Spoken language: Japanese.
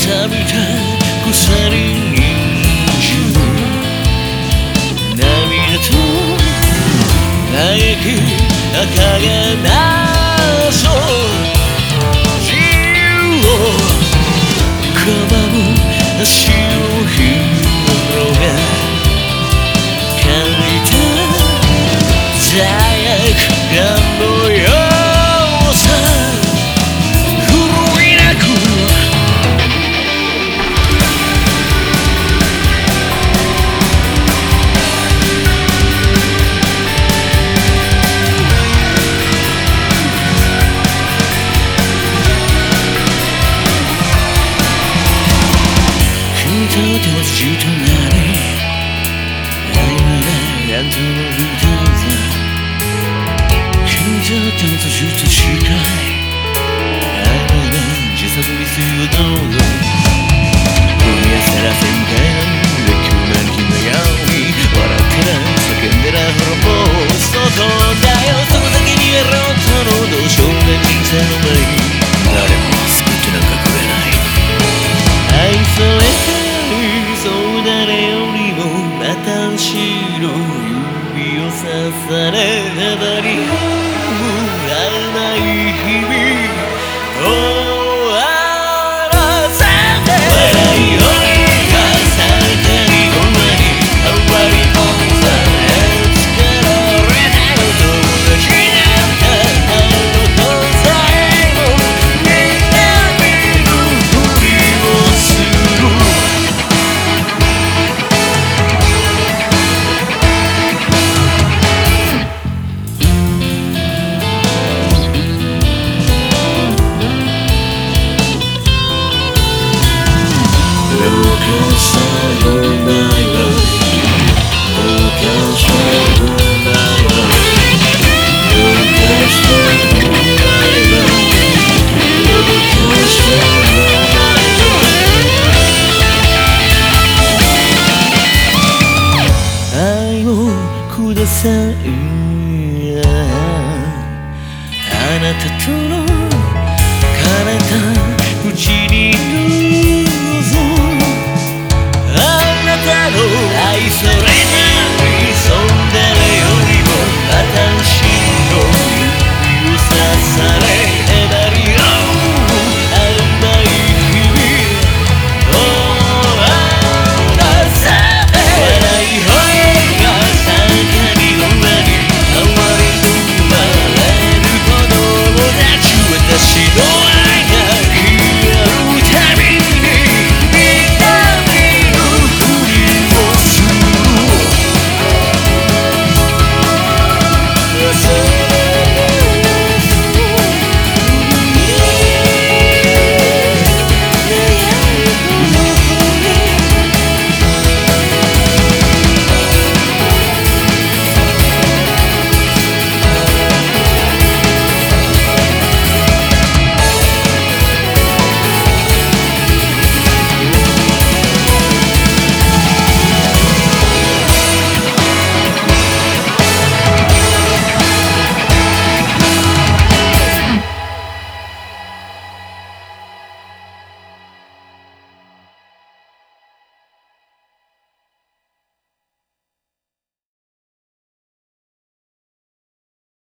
錆びた鎖にじる涙と嘆き赤がなそう自由をかばう足を広げ感じた罪悪感のようさ狂いなく君と手をつじとなり愛はなんとも言うたんだ君と手をつじと近い愛は自殺にするどうぞ踏み出せらせみたいなレックマンキのように笑ってな叫んでな滅ぼう外だよその先にあろうとのどうしようが人生の